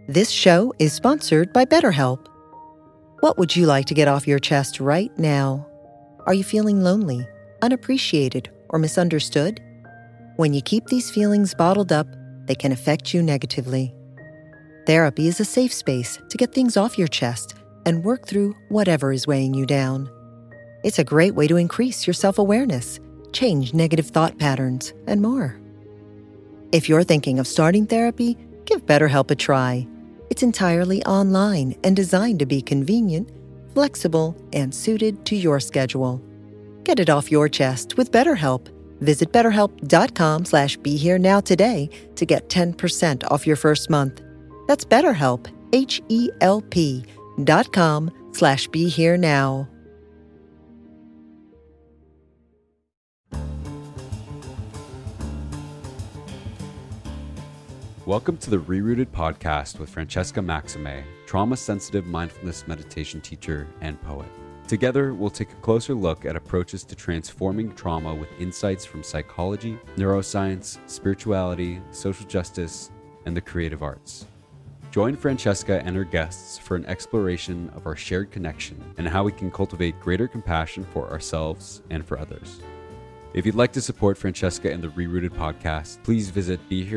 This show is sponsored by BetterHelp. What would you like to get off your chest right now? Are you feeling lonely, unappreciated, or misunderstood? When you keep these feelings bottled up, they can affect you negatively. Therapy is a safe space to get things off your chest and work through whatever is weighing you down. It's a great way to increase your self-awareness, change negative thought patterns, and more. If you're thinking of starting therapy, give BetterHelp a try. It's entirely online and designed to be convenient, flexible, and suited to your schedule. Get it off your chest with BetterHelp. Visit BetterHelp.com/BeHereNow today to get 10% off your first month. That's BetterHelp, HELP.com/BeHereNow. Welcome to the Rerooted podcast with Francesca Maxime, trauma-sensitive mindfulness meditation teacher and poet. Together, we'll take a closer look at approaches to transforming trauma with insights from psychology, neuroscience, spirituality, social justice, and the creative arts. Join Francesca and her guests for an exploration of our shared connection and how we can cultivate greater compassion for ourselves and for others. If you'd like to support Francesca and the Rerooted podcast, please visit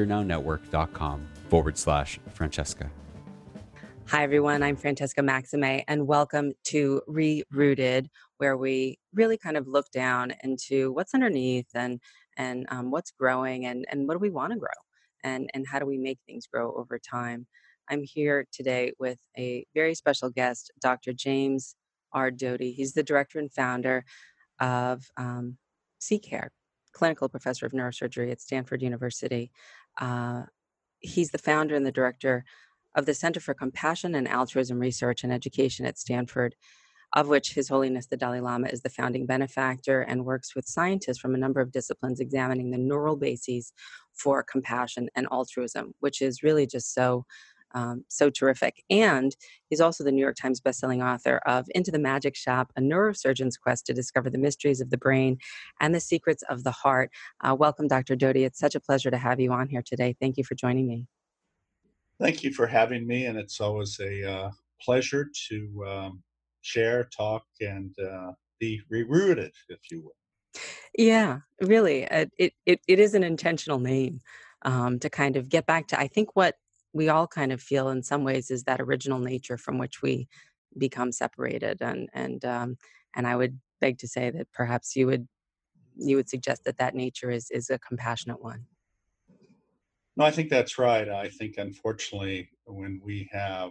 BeHereNowNetwork.com/Francesca. Hi, everyone. I'm Francesca Maxime, and welcome to Rerooted, where we really kind of look down into what's underneath and what's growing and what do we want to grow and how do we make things grow over time. I'm here today with a very special guest, Dr. James R. Doty. He's the director and founder of CCARE, clinical professor of neurosurgery at Stanford University. He's the founder and the director of the Center for Compassion and Altruism Research and Education at Stanford, of which His Holiness the Dalai Lama is the founding benefactor, and works with scientists from a number of disciplines examining the neural bases for compassion and altruism, which is really just so terrific. And he's also the New York Times bestselling author of Into the Magic Shop, A Neurosurgeon's Quest to Discover the Mysteries of the Brain and the Secrets of the Heart. Welcome, Dr. Doty. It's such a pleasure to have you on here today. Thank you for joining me. Thank you for having me, and it's always a pleasure to share, talk, and be rerooted, if you will. Yeah, really. It is an intentional name to kind of get back to, I think what we all kind of feel in some ways is that original nature from which we become separated. And I would beg to say that perhaps you would suggest that nature is a compassionate one. No, I think that's right. I think, unfortunately, when we have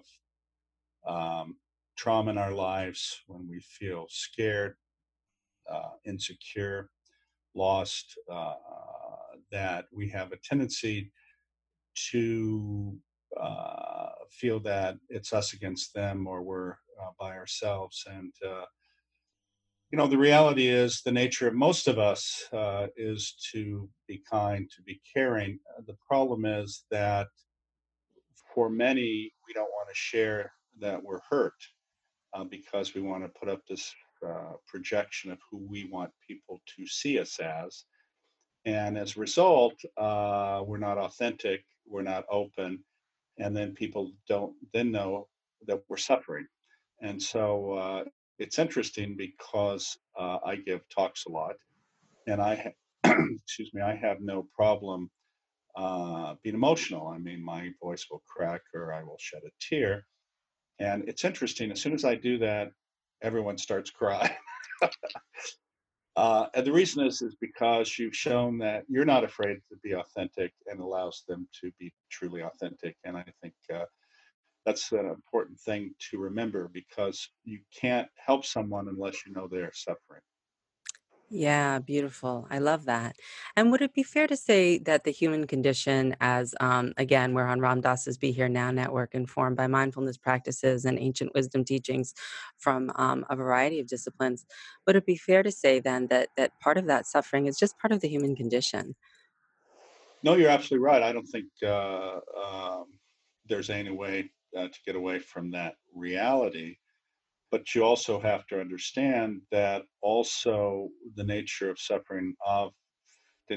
trauma in our lives, when we feel scared, insecure, lost, that we have a tendency to feel that it's us against them, or we're by ourselves. And the reality is, the nature of most of us is to be kind, to be caring. The problem is that for many, we don't want to share that we're hurt because we want to put up this projection of who we want people to see us as. And as a result, we're not authentic, we're not open, and then people don't then know that we're suffering. And so it's interesting because I give talks a lot, and excuse me, I have no problem being emotional. I mean, my voice will crack or I will shed a tear. And it's interesting, as soon as I do that, everyone starts crying. And the reason is because you've shown that you're not afraid to be authentic, and allows them to be truly authentic. And I think that's an important thing to remember, because you can't help someone unless you know they're suffering. Yeah, beautiful. I love that. And would it be fair to say that the human condition, as again, we're on Ram Dass's Be Here Now network, informed by mindfulness practices and ancient wisdom teachings from a variety of disciplines, would it be fair to say then that part of that suffering is just part of the human condition? No, you're absolutely right. I don't think there's any way to get away from that reality. But you also have to understand that also the nature of suffering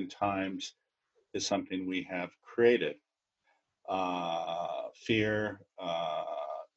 oftentimes is something we have created. Fear,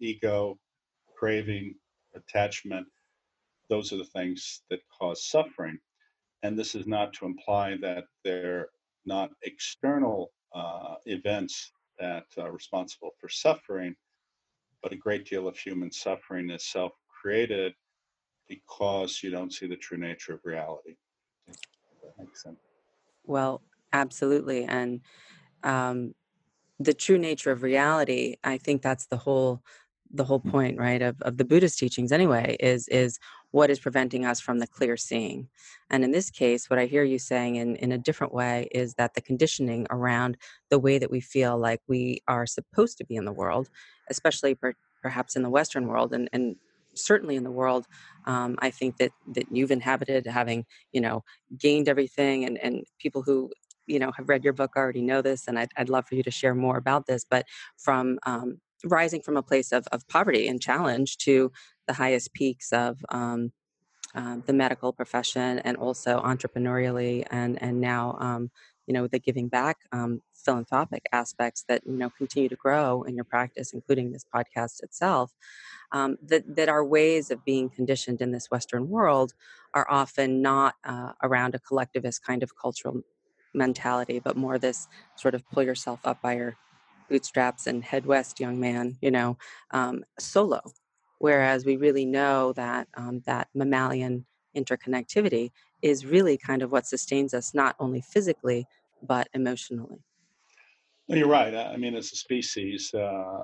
ego, craving, attachment, those are the things that cause suffering. And this is not to imply that they're not external events that are responsible for suffering, but a great deal of human suffering is self created because you don't see the true nature of reality. If that makes sense. Well, absolutely. And um, the true nature of reality, I think that's the whole point, right, of the Buddhist teachings anyway, is what is preventing us from the clear seeing. And in this case, what I hear you saying in a different way is that the conditioning around the way that we feel like we are supposed to be in the world, especially perhaps in the Western world, and certainly in the world, I think that you've inhabited, having gained everything, and people who have read your book already know this, and I'd love for you to share more about this. But from rising from a place of poverty and challenge to the highest peaks of the medical profession, and also entrepreneurially, and now the giving back, philanthropic aspects that continue to grow in your practice, including this podcast itself, that our ways of being conditioned in this Western world are often not around a collectivist kind of cultural mentality, but more this sort of pull yourself up by your bootstraps and head west, young man, solo. Whereas we really know that that mammalian interconnectivity is really kind of what sustains us, not only physically, but emotionally. No, you're right. I mean, as a species,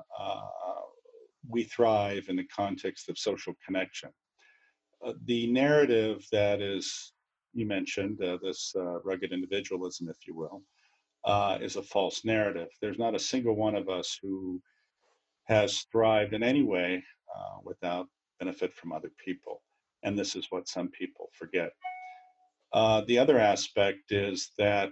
we thrive in the context of social connection. The narrative that is, you mentioned, this rugged individualism, if you will, is a false narrative. There's not a single one of us who has thrived in any way without benefit from other people. And this is what some people forget. The other aspect is that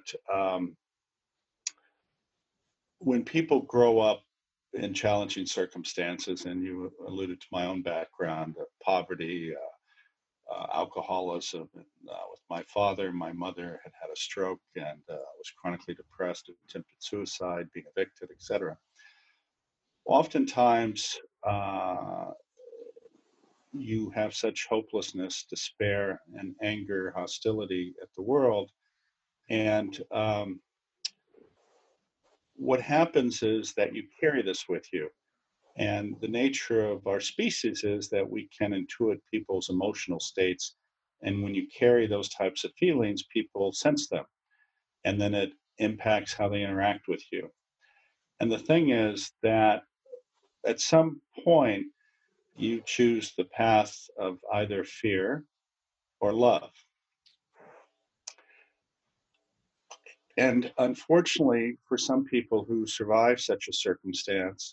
when people grow up in challenging circumstances, and you alluded to my own background, poverty, alcoholism. With my father, my mother had had a stroke and was chronically depressed, attempted suicide, being evicted, etc. Oftentimes, you have such hopelessness, despair, and anger, hostility at the world. And what happens is that you carry this with you. And the nature of our species is that we can intuit people's emotional states. And when you carry those types of feelings, people sense them. And then it impacts how they interact with you. And the thing is that at some point, you choose the path of either fear or love. And unfortunately, for some people who survive such a circumstance,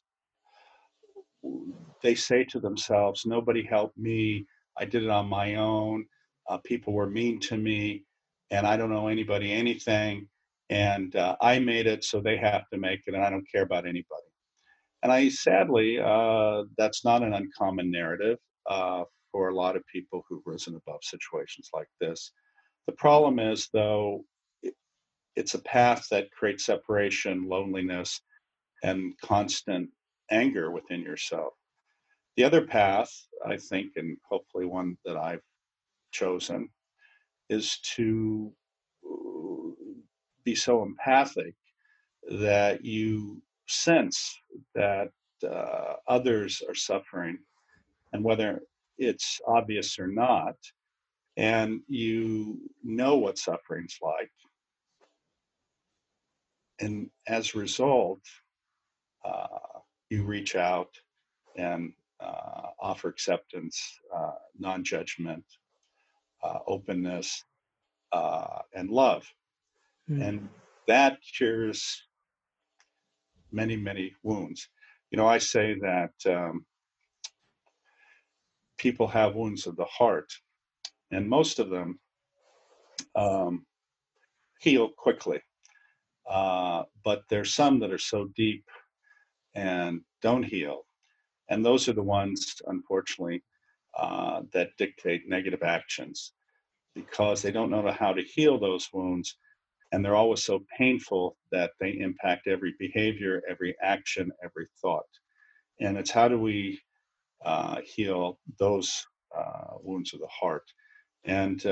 they say to themselves, nobody helped me. I did it on my own. People were mean to me, and I don't owe anybody anything. And I made it, so they have to make it, and I don't care about anybody. And sadly, that's not an uncommon narrative for a lot of people who've risen above situations like this. The problem is, though, it's a path that creates separation, loneliness, and constant anger within yourself. The other path, I think, and hopefully one that I've chosen, is to be so empathic that you sense that others are suffering, and whether it's obvious or not, and you know what suffering's like. And as a result, you reach out and offer acceptance, non-judgment, openness, and love. Mm. And that cures many, many wounds. I say that people have wounds of the heart, and most of them um, heal quickly. But there's some that are so deep and don't heal. And those are the ones, unfortunately, that dictate negative actions because they don't know how to heal those wounds. And they're always so painful that they impact every behavior, every action, every thought. And it's how do we heal those wounds of the heart. And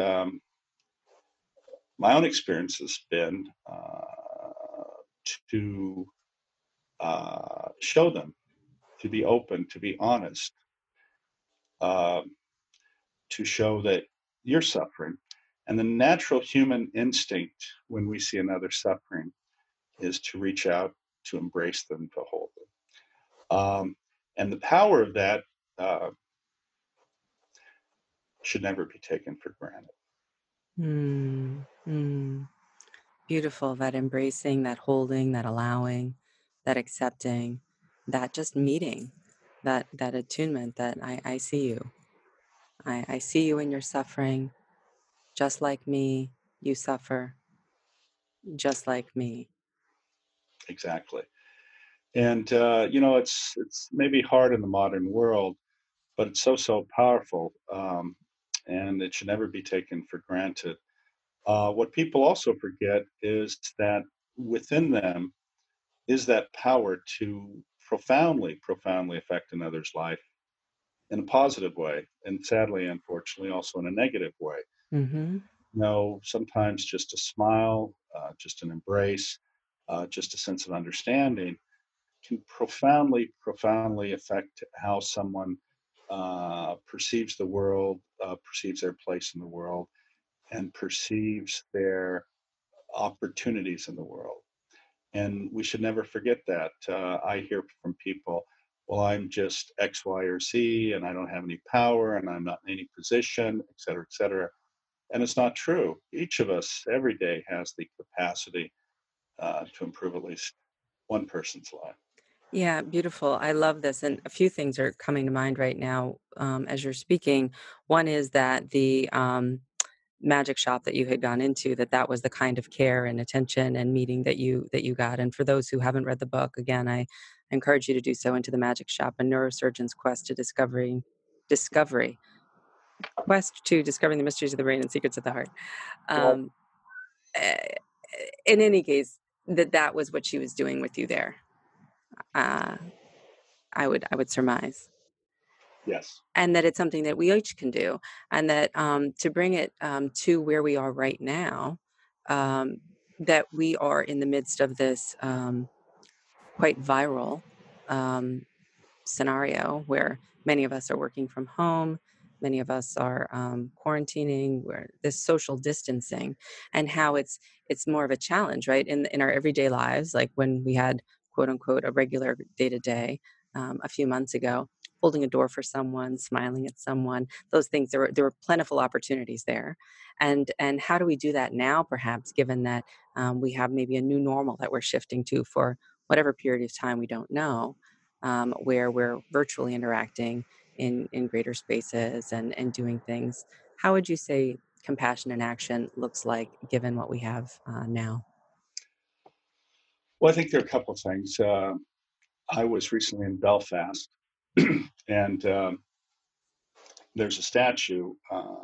my own experience has been to show them, to be open, to be honest, uh, to show that you're suffering. And the natural human instinct when we see another suffering is to reach out, to embrace them, to hold them. And the power of that should never be taken for granted. Mm, mm. Beautiful. That embracing, that holding, that allowing, that accepting, that just meeting, that attunement that I see you. I see you in your suffering, just like me. You suffer, just like me. Exactly. And it's maybe hard in the modern world, but it's so powerful, and it should never be taken for granted. What people also forget is that within them is that power to profoundly affect another's life in a positive way, and sadly, unfortunately, also in a negative way. Mm-hmm. Sometimes just a smile, just an embrace, just a sense of understanding can profoundly affect how someone perceives the world, perceives their place in the world, and perceives their opportunities in the world. And we should never forget that. I hear from people, well, I'm just X, Y, or Z, and I don't have any power, and I'm not in any position, et cetera, et cetera. And it's not true. Each of us every day has the capacity to improve at least one person's life. Yeah, beautiful. I love this. And a few things are coming to mind right now as you're speaking. One is that the magic shop that you had gone into, that was the kind of care and attention and meeting that you got. And for those who haven't read the book, again, I encourage you to do so. Into the Magic Shop: A Neurosurgeon's Quest to Discovery Quest to Discovering the Mysteries of the Brain and Secrets of the Heart. Well, Um, eh, in any case, that was what she was doing with you there. Uh, I would surmise, yes. and that it's something that we each can do, and that to bring it to where we are right now, um, that we are in the midst of this quite viral um, scenario where many of us are working from home, many of us are quarantining, where this social distancing, and how it's more of a challenge, right, in our everyday lives, like when we had quote unquote a regular day to day a few months ago, holding a door for someone, smiling at someone, those things, there were plentiful opportunities there. And how do we do that now, perhaps, given that we have maybe a new normal that we're shifting to for whatever period of time, we don't know, where we're virtually interacting in greater spaces and doing things. How would you say compassion in action looks like given what we have now? Well, I think there are a couple of things. I was recently in Belfast, and there's a statue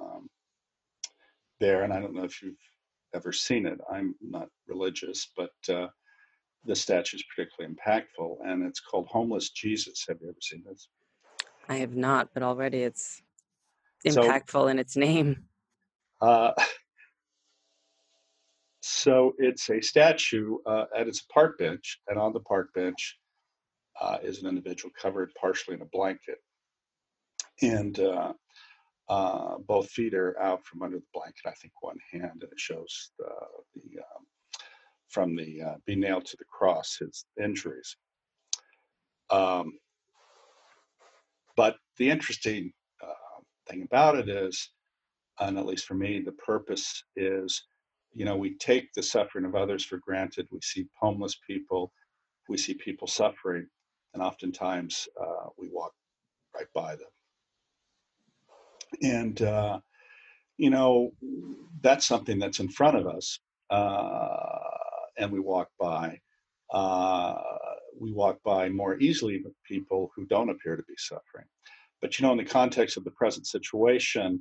there, and I don't know if you've ever seen it. I'm not religious, but the statue is particularly impactful, and it's called Homeless Jesus. Have you ever seen this? I have not, but already it's So, impactful in its name. uh, so it's a statue, and it's a park bench, and on the park bench is an individual covered partially in a blanket, and both feet are out from under the blanket. I think one hand, and it shows the from the being nailed to the cross his injuries. Um, but the interesting thing about it is, and at least for me, the purpose is, we take the suffering of others for granted. We see homeless people, we see people suffering, and oftentimes we walk right by them. And you know, that's something that's in front of us, and we walk by. Uh, we walk by more easily with people who don't appear to be suffering. But in the context of the present situation,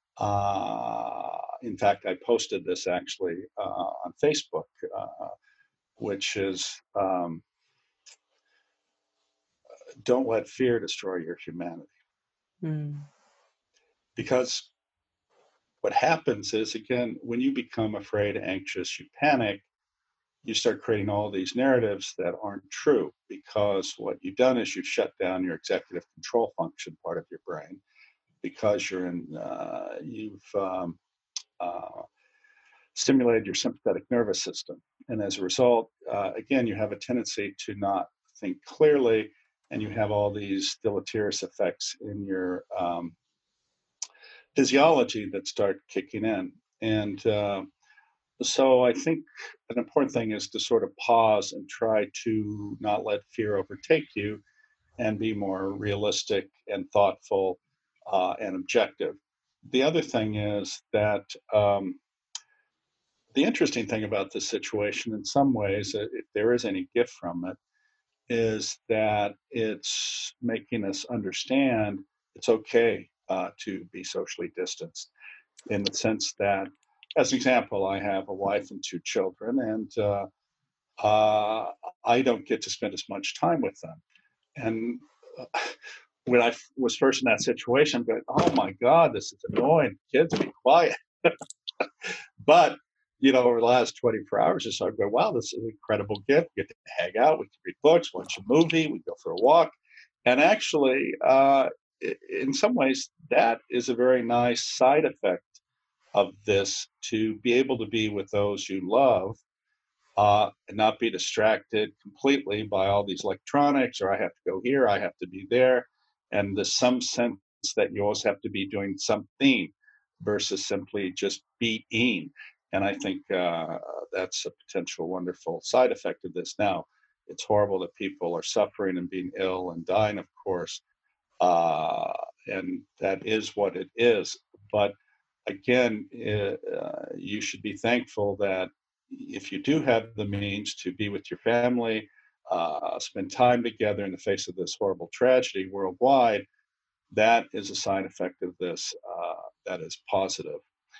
in fact, I posted this actually on Facebook, which is don't let fear destroy your humanity. Mm. Because what happens is, again, when you become afraid, anxious, you panic, you start creating all these narratives that aren't true, because what you've done is you've shut down your executive control function part of your brain, because you've uh, stimulated your sympathetic nervous system. And as a result, again, you have a tendency to not think clearly, and you have all these deleterious effects in your physiology that start kicking in. And so I think an important thing is to sort of pause and try to not let fear overtake you, and be more realistic and thoughtful and objective. The other thing is that the interesting thing about this situation, in some ways, if there is any gift from it, is that it's making us understand it's okay to be socially distanced, in the sense that, as an example, I have a wife and two children, and uh, I don't get to spend as much time with them. And when I was first in that situation, I'm going, oh my God, this is annoying. Kids, be quiet. But over the last 24 hours or so, I go, wow, this is an incredible gift. We get to hang out, we can read books, watch a movie, we go for a walk. And actually, in some ways, that is a very nice side effect of this, to be able to be with those you love, and not be distracted completely by all these electronics, or I have to go here, I have to be there. And there's some sense that you always have to be doing something versus simply just being. And I think that's a potential wonderful side effect of this. Now, it's horrible that people are suffering and being ill and dying, of course, uh, and that is what it is. But again, you should be thankful that if you do have the means to be with your family, spend time together in the face of this horrible tragedy worldwide, that is a side effect of this that is positive.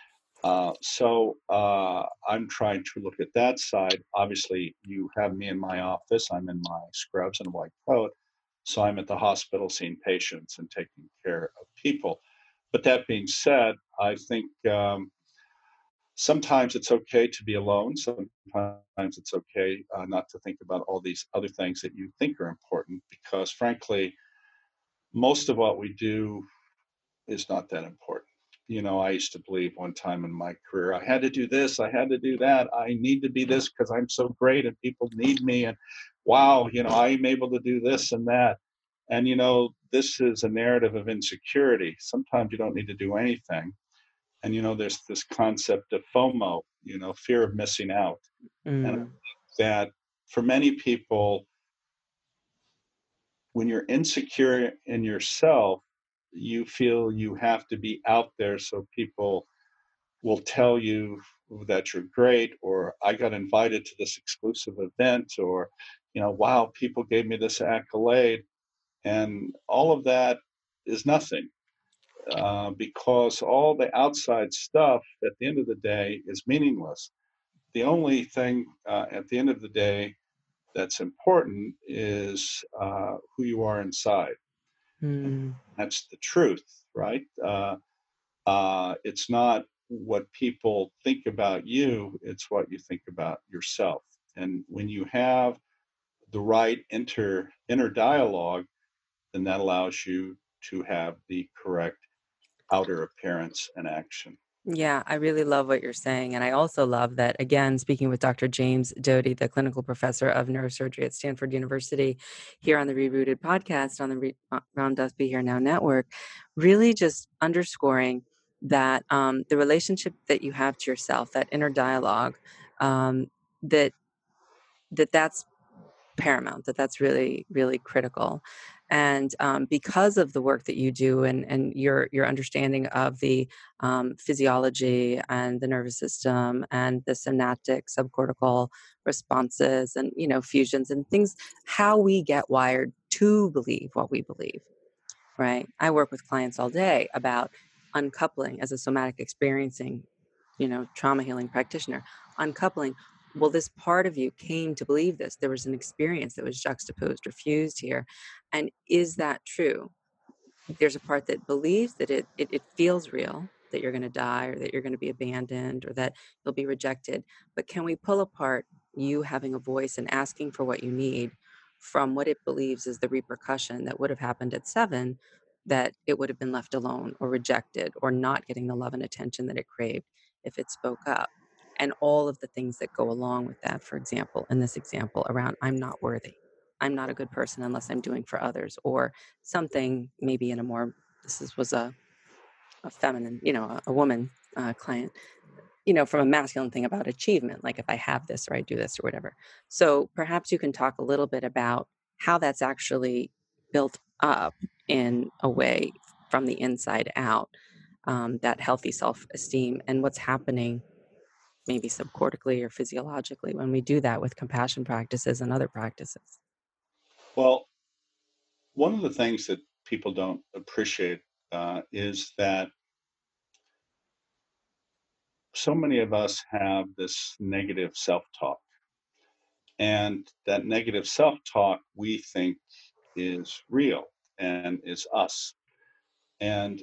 So I'm trying to look at that side. Obviously, you have me in my office. I'm in my scrubs and white coat. So I'm at the hospital seeing patients and taking care of people. But that being said, I think sometimes it's okay to be alone. Sometimes it's okay not to think about all these other things that you think are important, because frankly, most of what we do is not that important. I used to believe one time in my career, I had to do this, I had to do that, I need to be this because I'm so great and people need me. And wow, I'm able to do this and that. And, this is a narrative of insecurity. Sometimes you don't need to do anything. And, there's this concept of FOMO, fear of missing out. And Mm. that for many people, when you're insecure in yourself, you feel you have to be out there so people will tell you that you're great, or I got invited to this exclusive event, or, wow, people gave me this accolade. And all of that is nothing, because all the outside stuff at the end of the day is meaningless. The only thing at the end of the day that's important is who you are inside. And Mm. that's the truth, right? It's not what people think about you, it's what you think about yourself. And when you have the right inner dialogue, then that allows you to have the correct outer appearance and action. Yeah, I really love what you're saying. And I also love that, again, speaking with Dr. James Doty, the clinical professor of neurosurgery at Stanford University, here on the Rerooted podcast on the Round Us Be Here Now network, really just underscoring that the relationship that you have to yourself, that inner dialogue, um, that that's paramount, that's really, really critical. And because of the work that you do, and your understanding of the physiology and the nervous system and the synaptic subcortical responses and fusions and things, how we get wired to believe what we believe, right? I work with clients all day about uncoupling as a somatic experiencing, trauma healing practitioner, uncoupling. Well, this part of you came to believe this. There was an experience that was juxtaposed or fused here. And is that true? There's a part that believes that it feels real, that you're going to die or that you're going to be abandoned or that you'll be rejected. But can we pull apart you having a voice and asking for what you need from what it believes is the repercussion that would have happened at 7, that it would have been left alone or rejected or not getting the love and attention that it craved if it spoke up? And all of the things that go along with that, for example, in this example around, I'm not worthy. I'm not a good person unless I'm doing for others, or something maybe in a more, was a feminine, a woman client, from a masculine thing about achievement, like if I have this or I do this or whatever. So perhaps you can talk a little bit about how that's actually built up in a way from the inside out, that healthy self-esteem, and what's happening maybe subcortically or physiologically when we do that with compassion practices and other practices. Well, one of the things that people don't appreciate is that so many of us have this negative self-talk, and that negative self-talk we think is real and is us. And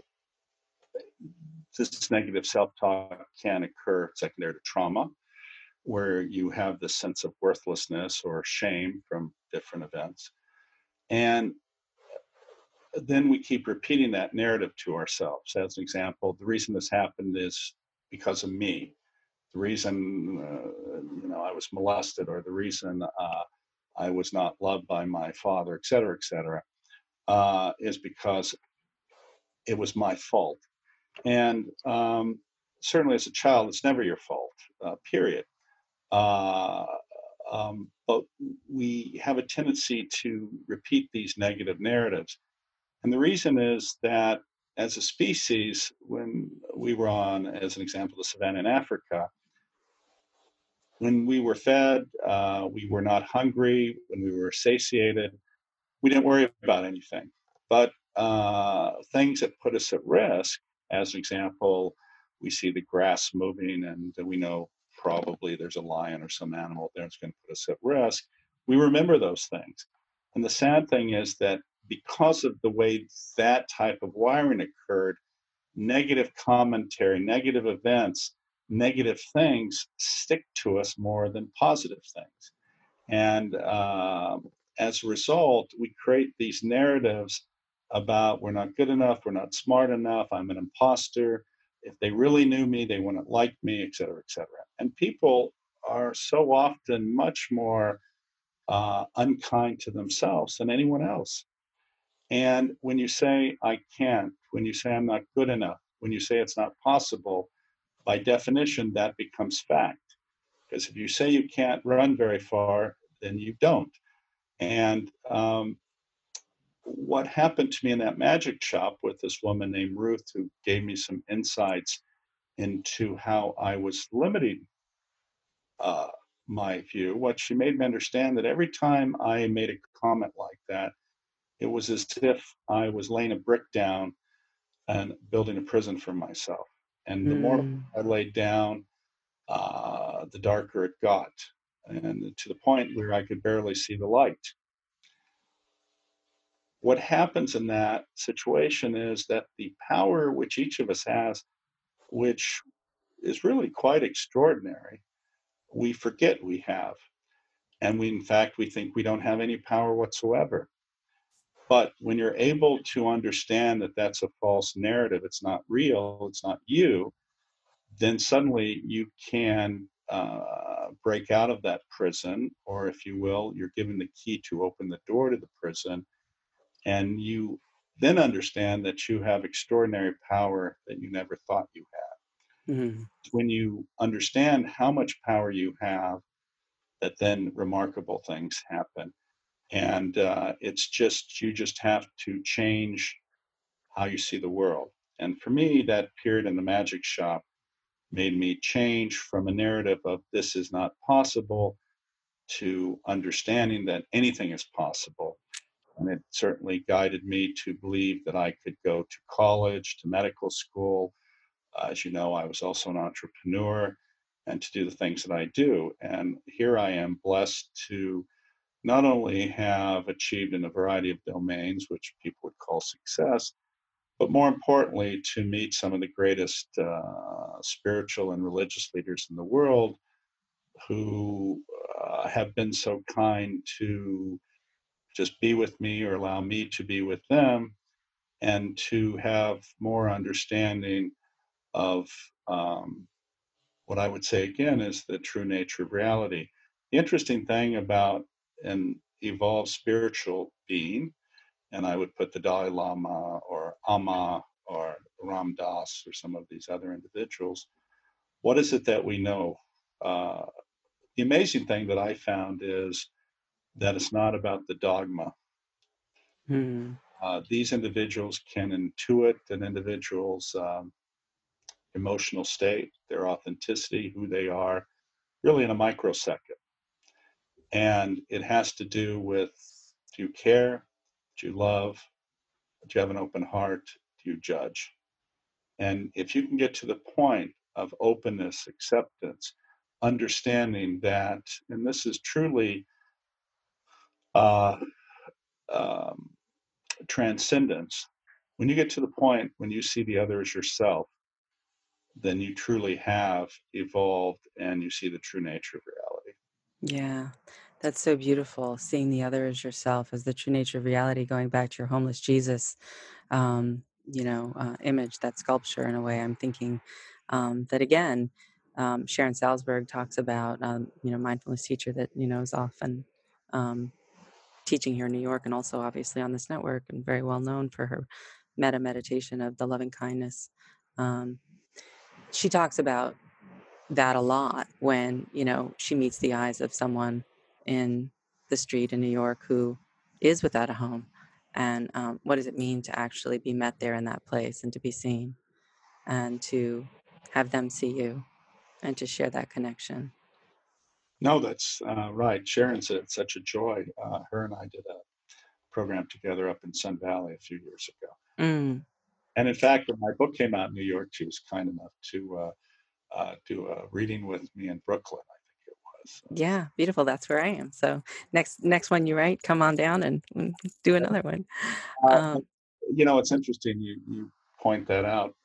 this negative self-talk can occur secondary to trauma, where you have this sense of worthlessness or shame from different events. And then we keep repeating that narrative to ourselves. As an example, the reason this happened is because of me. The reason, I was molested, or the reason I was not loved by my father, et cetera, is because it was my fault. And certainly as a child, it's never your fault, period. Uh, but we have a tendency to repeat these negative narratives. And the reason is that as a species, when we were on, as an example, the savannah in Africa, when we were fed, we were not hungry, when we were satiated, we didn't worry about anything. But things that put us at risk, as an example, we see the grass moving and we know probably there's a lion or some animal there that's going to put us at risk. We remember those things. And the sad thing is that because of the way that type of wiring occurred, negative commentary, negative events, negative things stick to us more than positive things. And as a result, we create these narratives about we're not good enough, we're not smart enough, I'm an imposter. If they really knew me, they wouldn't like me, et cetera, et cetera. And people are so often much more unkind to themselves than anyone else. And when you say, I can't, when you say, I'm not good enough, when you say it's not possible, by definition, that becomes fact. Because if you say you can't run very far, then you don't. And what happened to me in that magic shop with this woman named Ruth, who gave me some insights into how I was limiting uh, my view, what she made me understand that every time I made a comment like that, it was as if I was laying a brick down and building a prison for myself. And the more Mm. I laid down, the darker it got, and to the point where I could barely see the light. What happens in that situation is that the power which each of us has, which is really quite extraordinary, we forget we have. And we, in fact, we think we don't have any power whatsoever. But when you're able to understand that that's a false narrative, it's not real, it's not you, then suddenly you can break out of that prison, or if you will, you're given the key to open the door to the prison, and you then understand that you have extraordinary power that you never thought you had. Mm. When you understand how much power you have, that then remarkable things happen. And it's just, you just have to change how you see the world. And for me, that period in the magic shop made me change from a narrative of this is not possible to understanding that anything is possible. And it certainly guided me to believe that I could go to college, to medical school. As you know, I was also an entrepreneur, and to do the things that I do. And here I am blessed to not only have achieved in a variety of domains, which people would call success, but more importantly, to meet some of the greatest spiritual and religious leaders in the world who have been so kind to just be with me or allow me to be with them, and to have more understanding of what I would say again is the true nature of reality. The interesting thing about an evolved spiritual being, and I would put the Dalai Lama or Amma or Ram Dass or some of these other individuals, what is it that we know? Uh, the amazing thing that I found is that it's not about the dogma. Hmm. These individuals can intuit an individual's emotional state, their authenticity, who they are, really in a microsecond. And it has to do with, do you care? Do you love? Do you have an open heart? Do you judge? And if you can get to the point of openness, acceptance, understanding that, and this is truly uh, um, transcendence, when you get to the point when you see the other as yourself, then you truly have evolved and you see the true nature of reality. Yeah, that's so beautiful. Seeing the other as yourself, as the true nature of reality, going back to your homeless Jesus, image, that sculpture in a way. I'm thinking that again, Sharon Salzberg talks about, mindfulness teacher that, is often um, teaching here in New York and also obviously on this network and very well known for her meta meditation of the loving kindness. Um, she talks about that a lot when, she meets the eyes of someone in the street in New York who is without a home. And what does it mean to actually be met there in that place and to be seen and to have them see you and to share that connection? No, that's right. Sharon's such a joy. Her and I did a program together up in Sun Valley a few years ago. Mm, And in fact, when my book came out in New York, she was kind enough to do a reading with me in Brooklyn, I think it was. yeah, beautiful. That's where I am. So next one you write, come on down and do another one. And, Um, it's interesting you point that out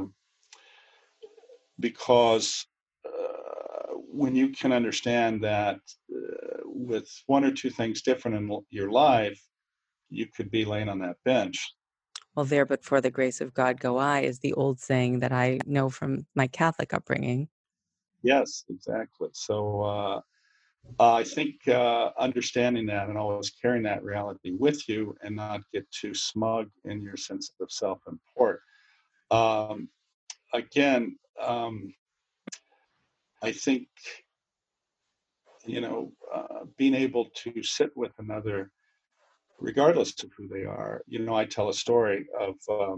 because when you can understand that with one or two things different in your life, you could be laying on that bench. well, there but for the grace of God go I is the old saying that I know from my Catholic upbringing. Yes, exactly. So I think understanding that and always carrying that reality with you and not get too smug in your sense of self-import. Um, again, I think, being able to sit with another, regardless of who they are. I tell a story of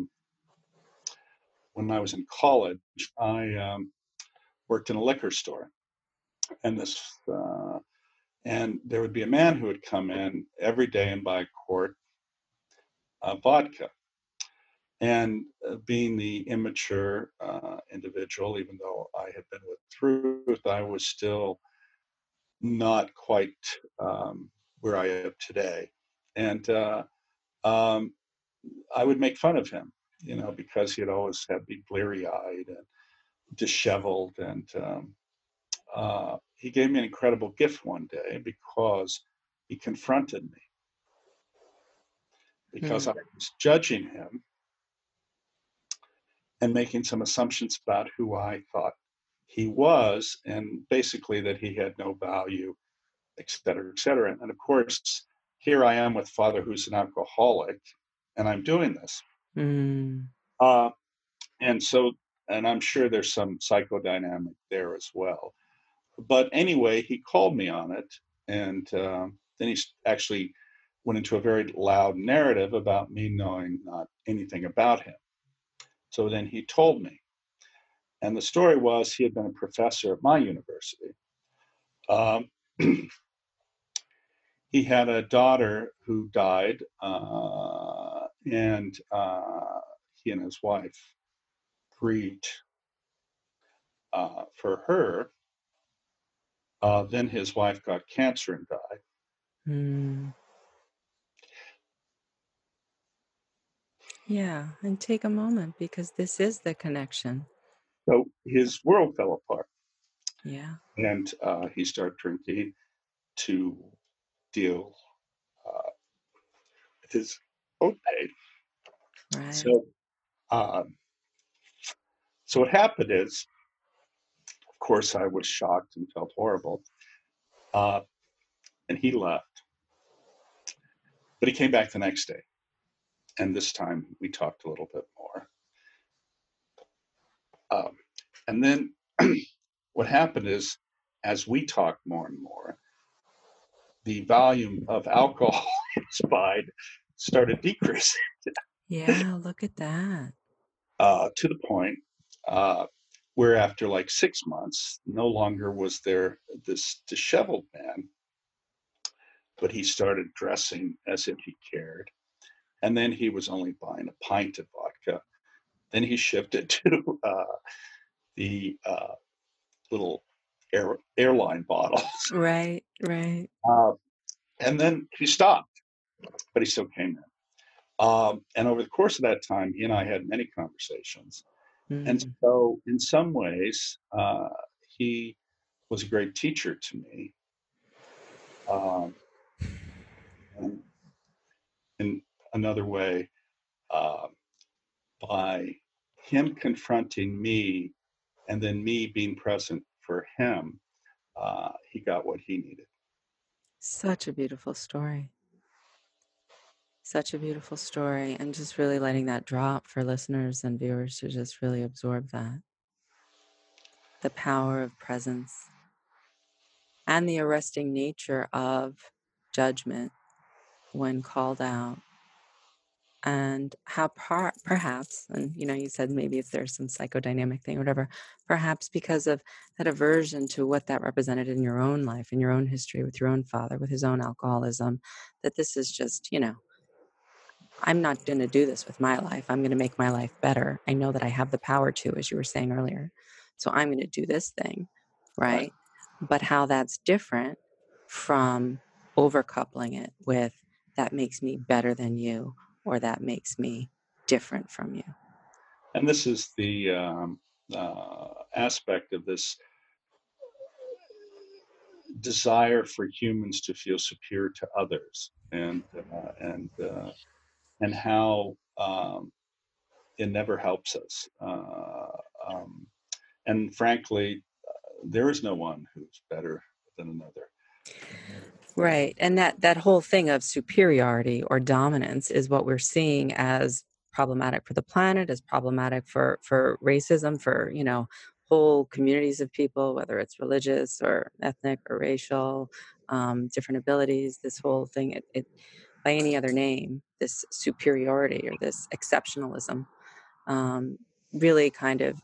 when I was in college, I worked in a liquor store, and and there would be a man who would come in every day and buy a quart of vodka. And being the immature individual, even though I had been with Truth, I was still not quite where I am today. And um, I would make fun of him, because he'd always had be bleary eyed and disheveled. And he gave me an incredible gift one day because he confronted me because Mm, I was judging him and making some assumptions about who I thought he was, and basically that he had no value, et cetera, et cetera. And of course, here I am with father who's an alcoholic, and I'm doing this. mm, Uh, and so, and I'm sure there's some psychodynamic there as well. But anyway, he called me on it, and then he actually went into a very loud narrative about me knowing not anything about him. So then he told me, and the story was he had been a professor at my university. Um, he had a daughter who died, and he and his wife grieved for her. Then his wife got cancer and died. mm. Yeah. And take a moment because this is the connection. So his world fell apart, Yeah. and he started drinking to deal uh, with his own pain. Right. So, um, so what happened is, of course, I was shocked and felt horrible, uh, and he left. But he came back the next day, and this time we talked a little bit more. Um, and then what happened is, as we talked more and more, the volume of alcohol in his mind started decreasing Yeah. Look at that. to the point where, after like 6 months, no longer was there this disheveled man, but he started dressing as if he cared. And then he was only buying a pint of vodka. Then he shifted to the little airline bottles. Right. Right. Uh, and then he stopped, but he still came in. And over the course of that time, he and I had many conversations. And Mm. so, in some ways, he was a great teacher to me. Um, and in another way, uh, by him confronting me and then me being present for him, he got what he needed. Such a beautiful story. Such a beautiful story. And just really letting that drop for listeners and viewers to just really absorb that. The power of presence and the arresting nature of judgment when called out, and how perhaps, and you said maybe if there's some psychodynamic thing or whatever, perhaps because of that aversion to what that represented in your own life, in your own history, with your own father, with his own alcoholism, that this is just, I'm not going to do this with my life. I'm going to make my life better. I know that I have the power to, as you were saying earlier. So I'm going to do this thing, Right. right? But how that's different from overcoupling it with that makes me better than you, or that makes me different from you. And this is the aspect of this desire for humans to feel superior to others, and how it never helps us. And frankly, there is no one who's better than another. Right. And that whole thing of superiority or dominance is what we're seeing as problematic for the planet, as problematic for racism, for, whole communities of people, whether it's religious or ethnic or racial, different abilities, this whole thing, it by any other name, this superiority or this exceptionalism, um, really kind of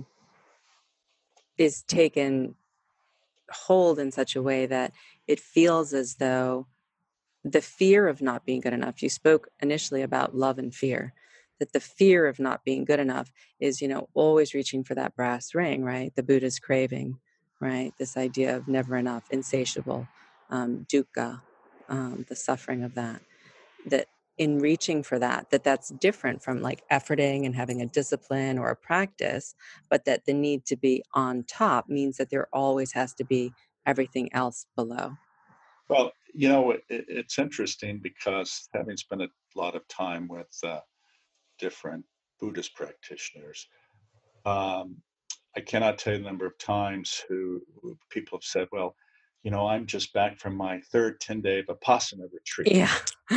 is taken hold in such a way that it feels as though the fear of not being good enough. You spoke initially about love and fear, that the fear of not being good enough is, always reaching for that brass ring, right? The Buddha's craving, right? This idea of never enough, insatiable, dukkha, the suffering of that in reaching for that's different from like efforting and having a discipline or a practice, but that the need to be on top means that there always has to be everything else below. Well, it's interesting because, having spent a lot of time with different Buddhist practitioners, um, I cannot tell you the number of times who people have said, "Well, I'm just back from my third 10-day Vipassana retreat. Yeah.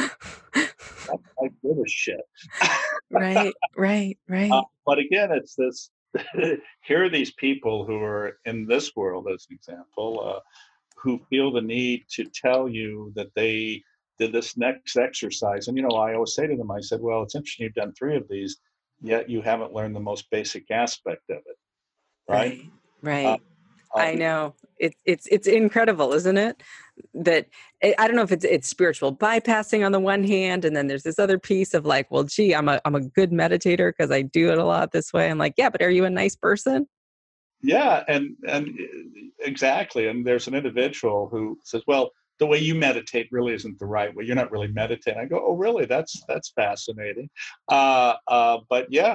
I give a shit." Right, right, right, But again, it's this. Here are these people who are in this world, as an example, who feel the need to tell you that they did this next exercise. And I always say to them, I said, "Well, it's interesting you've done 3 of these, yet you haven't learned the most basic aspect of it, right?" right, Uh, right. I know. It's incredible, isn't it? That I don't know if it's spiritual bypassing on the one hand, and then there's this other piece of like, well, gee, I'm a good meditator because I do it a lot this way. I'm like, yeah, but are you a nice person? yeah, and exactly. And there's an individual who says, "Well, the way you meditate really isn't the right way. You're not really meditating. I go, oh, really? That's fascinating. But yeah,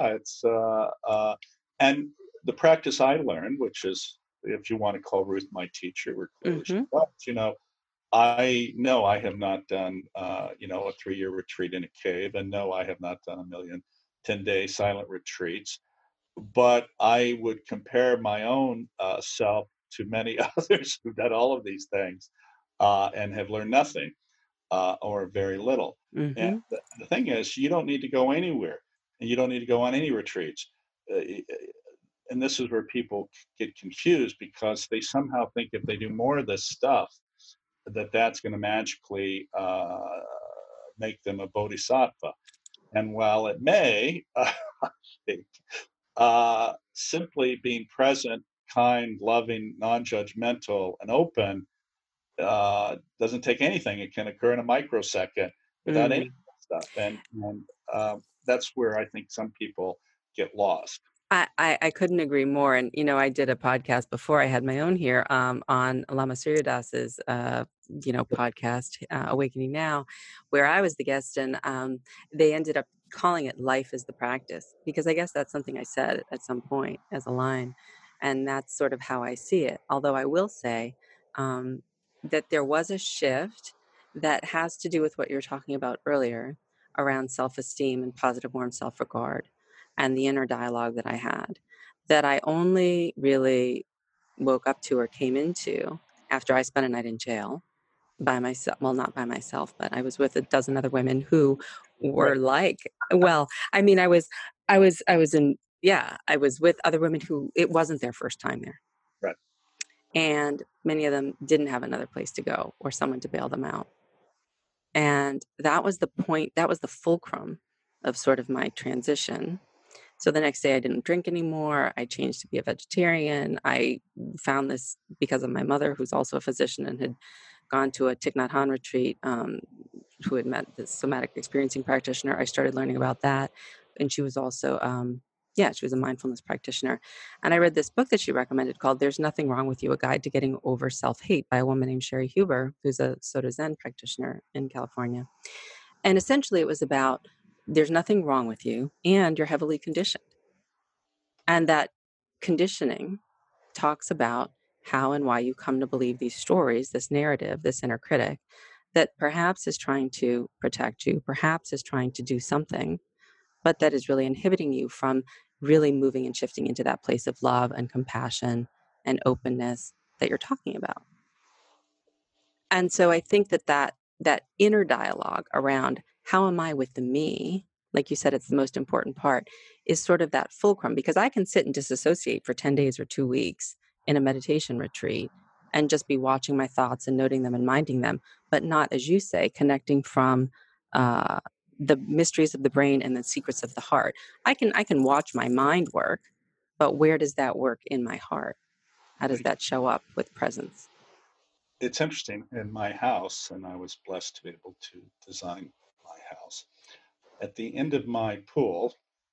and the practice I learned, which is, if you want to call Ruth my teacher, we're clearly she Mm-hmm. was, I know I have not done, a 3-year retreat in a cave, and no, I have not done a million 10-day silent retreats. But I would compare my own self to many others who've done all of these things and have learned nothing or very little. And Mm-hmm. the thing is, you don't need to go anywhere, and you don't need to go on any retreats. And this is where people get confused, because they somehow think if they do more of this stuff, that's going to magically make them a bodhisattva. And while it may, simply being present, kind, loving, non-judgmental, and open doesn't take anything. It can occur in a microsecond without any Mm. stuff, and that's where I think some people get lost. I couldn't agree more. And, I did a podcast before I had my own here on Lama Surya Das's, podcast, Awakening Now, where I was the guest. And they ended up calling it Life is the Practice, because I guess that's something I said at some point as a line. And that's sort of how I see it. Although I will say um, that there was a shift that has to do with what you were talking about earlier around self-esteem and positive, warm self-regard and the inner dialogue that I had, that I only really woke up to or came into after I spent a night in jail by myself. Well, not by myself, but I was with a dozen other women who Right, were like, well, I mean, I was in, yeah, I was with other women who it wasn't their first time there. right. And many of them didn't have another place to go or someone to bail them out. And that was the point, that was the fulcrum of sort of my transition. So the next day I didn't drink anymore. I changed to be a vegetarian. I found this because of my mother, who's also a physician and had gone to a Thich Nhat Hanh retreat, who had met this somatic experiencing practitioner. I started learning about that. And she was also, she was a mindfulness practitioner. And I read this book that she recommended called There's Nothing Wrong with You, A Guide to Getting Over Self-Hate by a woman named Sherry Huber, who's a Soto Zen practitioner in California. And essentially it was about there's nothing wrong with you and you're heavily conditioned. And that conditioning talks about how and why you come to believe these stories, this narrative, this inner critic that perhaps is trying to protect you, perhaps is trying to do something, but that is really inhibiting you from really moving and shifting into that place of love and compassion and openness that you're talking about. And so I think that inner dialogue around how am I with the me, like you said, it's the most important part, is sort of that fulcrum, because I can sit and disassociate for 10 days or 2 weeks in a meditation retreat and just be watching my thoughts and noting them and minding them, but not, as you say, connecting from uh, the mysteries of the brain and the secrets of the heart. I can watch my mind work, but where does that work in my heart? How does that show up with presence? It's interesting. In my house, and I was blessed to be able to design my house, at the end of my pool,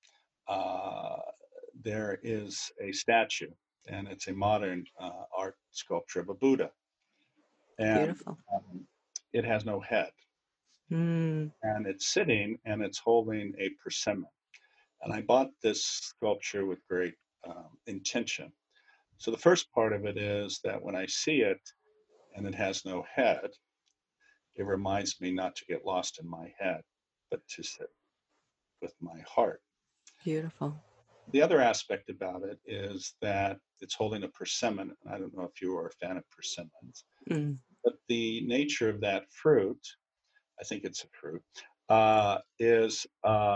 uh, there is a statue, and it's a modern art sculpture of a Buddha, and Beautiful. it has no head, Mm, and it's sitting and it's holding a persimmon. And I bought this sculpture with great intention. So the first part of it is that when I see it and it has no head, it reminds me not to get lost in my head, but to sit with my heart. beautiful. The other aspect about it is that it's holding a persimmon. I don't know if you are a fan of persimmons, Mm, but the nature of that fruit, I think it's a fruit, is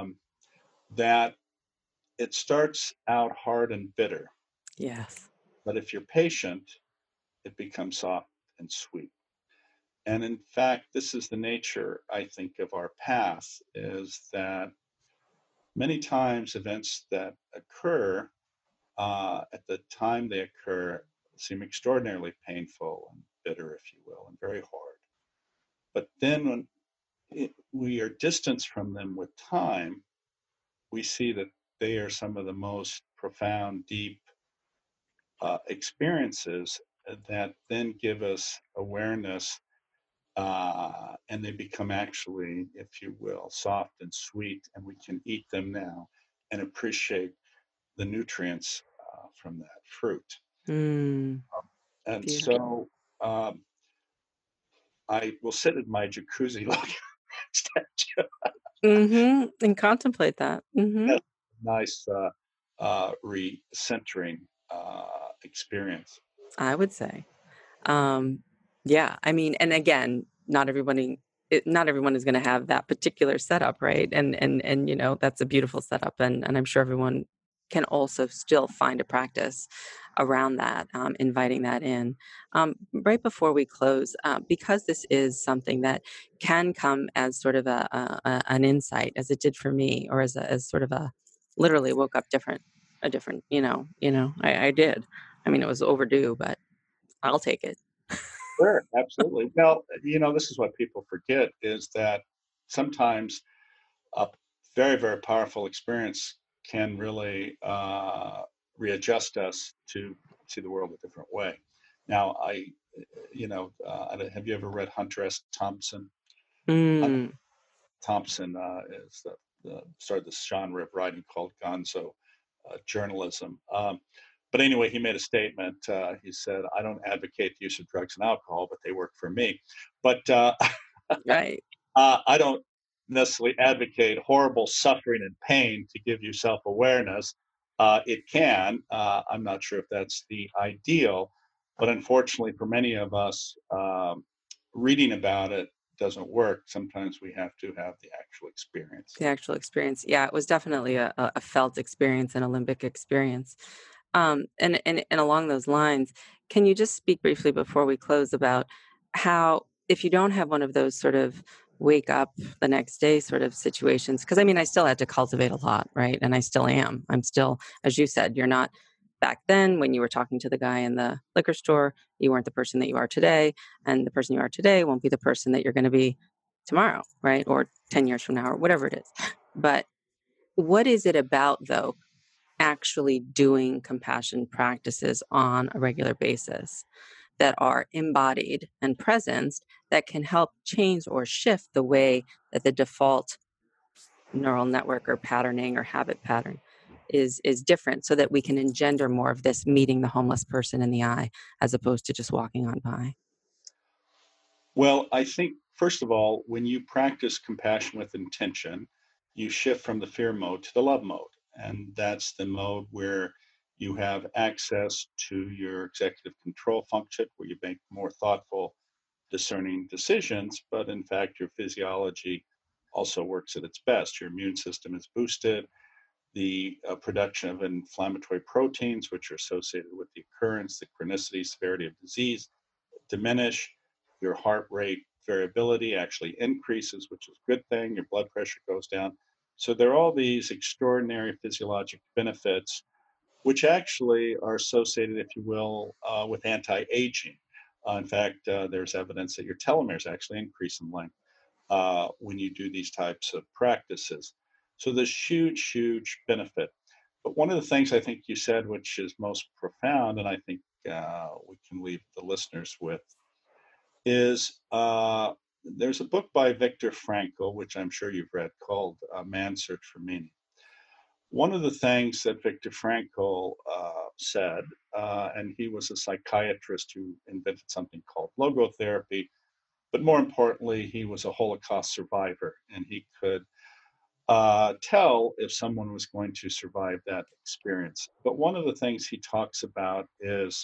that it starts out hard and bitter, yes. but if you're patient, it becomes soft and sweet. And in fact, this is the nature, I think, of our path, is that many times events that occur at the time they occur seem extraordinarily painful and bitter, if you will, and very hard. But then when we are distanced from them with time, we see that they are some of the most profound, deep experiences that then give us awareness and they become actually, if you will, soft and sweet, and we can eat them now and appreciate the nutrients from that fruit. Mm, And beautiful. so um, I will sit in my jacuzzi looking at statue. And contemplate that. That's a nice recentering experience. I would say. Um, yeah, I mean, and again, not everyone is going to have that particular setup, right? And that's a beautiful setup, and I'm sure everyone can also still find a practice around that, inviting that in. Right before we close, because this is something that can come as sort of an insight, as it did for me, or as sort of a literally woke up a different, I did. I mean, it was overdue, but I'll take it. Sure, absolutely. Well, this is what people forget is that sometimes a very, very powerful experience can really readjust us to the world a different way. Now, have you ever read Hunter S. Thompson? Hunter Mm, Thompson is started this genre of writing called Gonzo journalism. But anyway, he made a statement. He said, "I don't advocate the use of drugs and alcohol, but they work for me." But right. I don't necessarily advocate horrible suffering and pain to give you self awareness. It can. I'm not sure if that's the ideal, but unfortunately, for many of us, reading about it doesn't work. Sometimes we have to have the actual experience. The actual experience. Yeah, it was definitely a felt experience, an Olympic experience. And along those lines, can you just speak briefly before we close about how, if you don't have one of those sort of wake up the next day sort of situations, because I mean, I still had to cultivate a lot, right? And I still am. I'm still, as you said, you're not back then when you were talking to the guy in the liquor store, you weren't the person that you are today. And the person you are today won't be the person that you're going to be tomorrow, right? Or 10 years from now, or whatever it is. But what is it about, though, actually doing compassion practices on a regular basis that are embodied and presenced that can help change or shift the way that the default neural network or patterning or habit pattern is different, so that we can engender more of this meeting the homeless person in the eye as opposed to just walking on by? Well, I think, first of all, when you practice compassion with intention, you shift from the fear mode to the love mode. And that's the mode where you have access to your executive control function, where you make more thoughtful, discerning decisions. But in fact, your physiology also works at its best. Your immune system is boosted. The production of inflammatory proteins, which are associated with the occurrence, the chronicity, severity of disease, diminish. Your heart rate variability actually increases, which is a good thing. Your blood pressure goes down. So there are all these extraordinary physiologic benefits, which actually are associated, if you will, with anti-aging. In fact, there's evidence that your telomeres actually increase in length when you do these types of practices. So there's huge, huge benefit. But one of the things I think you said, which is most profound, and I think we can leave the listeners with, is there's a book by Viktor Frankl, which I'm sure you've read, called Man's Search for Meaning. One of the things that Viktor Frankl said, and he was a psychiatrist who invented something called logotherapy, but more importantly, he was a Holocaust survivor, and he could tell if someone was going to survive that experience. But one of the things he talks about is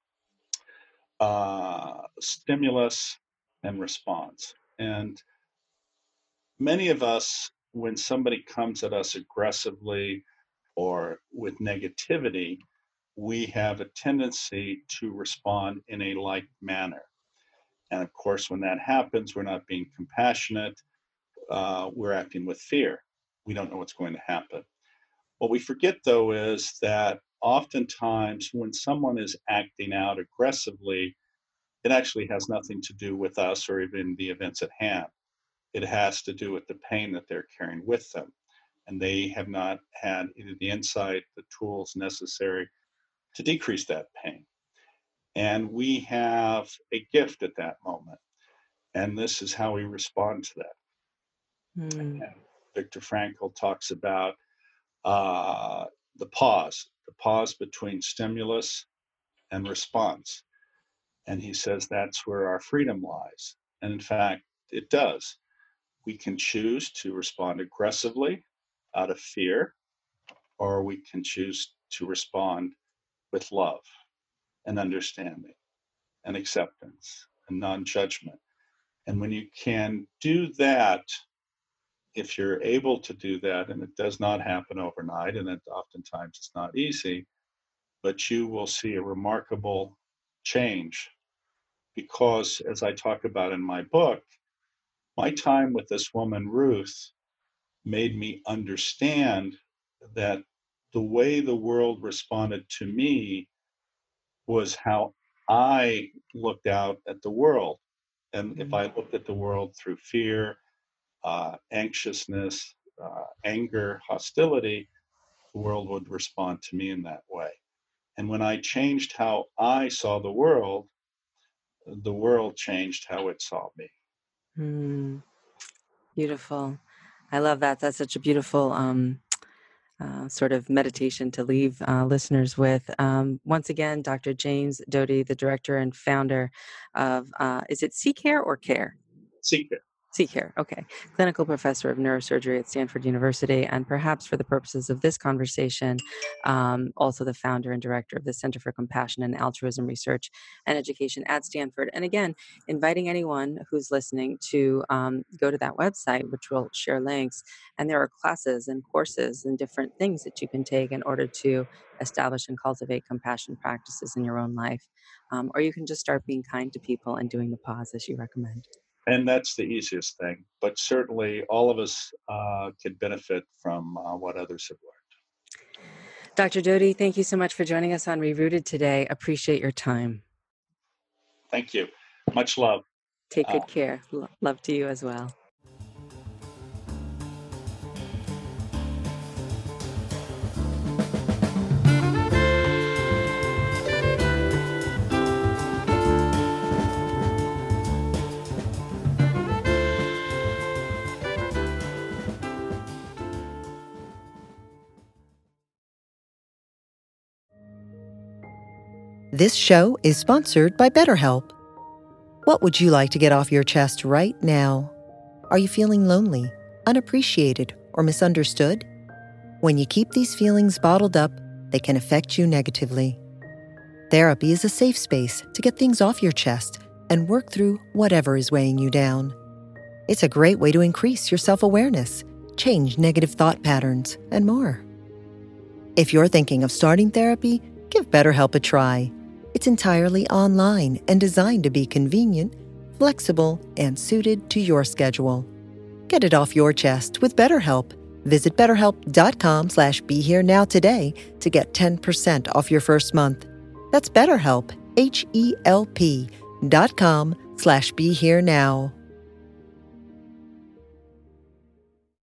stimulus and response. And many of us, when somebody comes at us aggressively or with negativity, we have a tendency to respond in a like manner. And of course, when that happens, we're not being compassionate, we're acting with fear. We don't know what's going to happen. What we forget, though, is that oftentimes when someone is acting out aggressively, it actually has nothing to do with us or even the events at hand. It has to do with the pain that they're carrying with them. And they have not had either the insight, the tools necessary to decrease that pain. And we have a gift at that moment. And this is how we respond to that. Mm. And Viktor Frankl talks about the pause between stimulus and response. And he says that's where our freedom lies. And in fact, it does. We can choose to respond aggressively out of fear, or we can choose to respond with love and understanding and acceptance and non-judgment. And when you can do that, if you're able to do that, and it does not happen overnight, and oftentimes it's not easy, but you will see a remarkable change. Because, as I talk about in my book, my time with this woman, Ruth, made me understand that the way the world responded to me was how I looked out at the world. And if I looked at the world through fear, anxiousness, anger, hostility, the world would respond to me in that way. And when I changed how I saw the world changed how it saw me. Beautiful. I love that. That's such a beautiful sort of meditation to leave listeners with. Once again, Dr. James Doty, the director and founder of, is it C-Care or CARE? C-Care. C-Care, okay. Clinical professor of neurosurgery at Stanford University, and perhaps for the purposes of this conversation, also the founder and director of the Center for Compassion and Altruism Research and Education at Stanford. And again, inviting anyone who's listening to go to that website, which we'll share links. And there are classes and courses and different things that you can take in order to establish and cultivate compassion practices in your own life. Or you can just start being kind to people and doing the pause as you recommend. And that's the easiest thing. But certainly all of us can benefit from what others have learned. Dr. Doty, thank you so much for joining us on Rerooted today. Appreciate your time. Thank you. Much love. Take good care. Love to you as well. This show is sponsored by BetterHelp. What would you like to get off your chest right now? Are you feeling lonely, unappreciated, or misunderstood? When you keep these feelings bottled up, they can affect you negatively. Therapy is a safe space to get things off your chest and work through whatever is weighing you down. It's a great way to increase your self-awareness, change negative thought patterns, and more. If you're thinking of starting therapy, give BetterHelp a try. It's entirely online and designed to be convenient, flexible, and suited to your schedule. Get it off your chest with BetterHelp. Visit BetterHelp.com/BeHereNow today to get 10% off your first month. That's BetterHelp, HELP.com/BeHereNow.